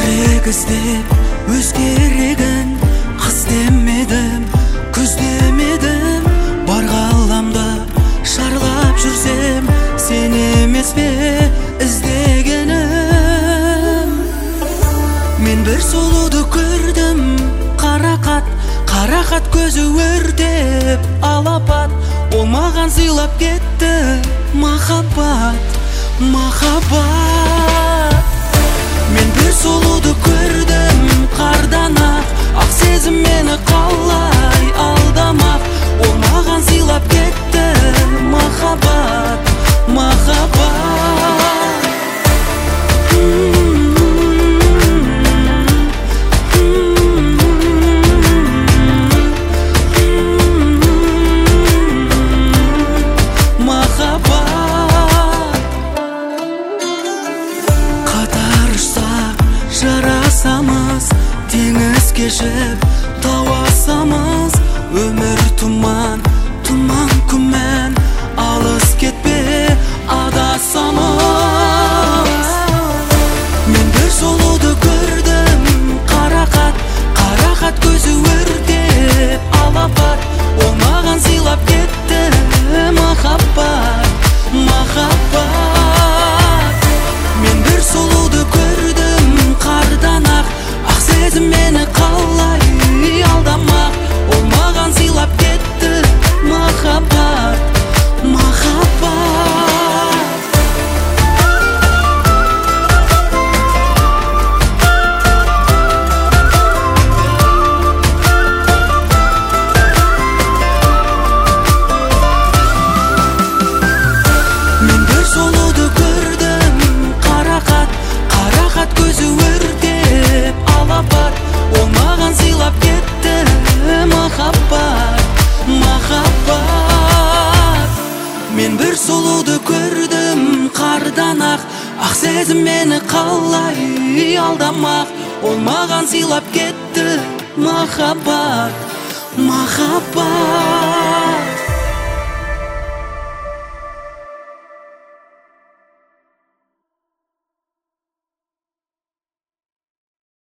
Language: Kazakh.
жүрек іздеп өзгерегін қыс демедім, күз демедім. Бар ғаламда шарлап жүрсем, сен емес пе іздегенім? Мен бір сұлуды көрдім, қарақат көзі өртеп алапат. Ол маған сыйлап кетті махаббат. Мен бір сұлуды көрдім қардан ақ сезім мені қалай алдамақ. Ол маған сыйлап кетті махаббат. Жарасамыз, теңіз кешіп тау асамыз. Өмір тұман күмән, алыс кетпе адасамыз. Мен бір сұлуды көрдім қарақат көзі өртеп алапат. Ол маған сыйлап кетті махаббат. Мен бір сұлуды көрдім қардан ақ сезім мені қалай алдамақ. Ол маған сыйлап кетті махаббат. Мен бір сұлуды көрдім қарақат көзі өртеп алапат. Ол маған сыйлап кетті махаббат. Мен бір сұлуды көрдім қардан ақ сезім мені қалай алдамақ. Ол маған сыйлап кетті махаббат.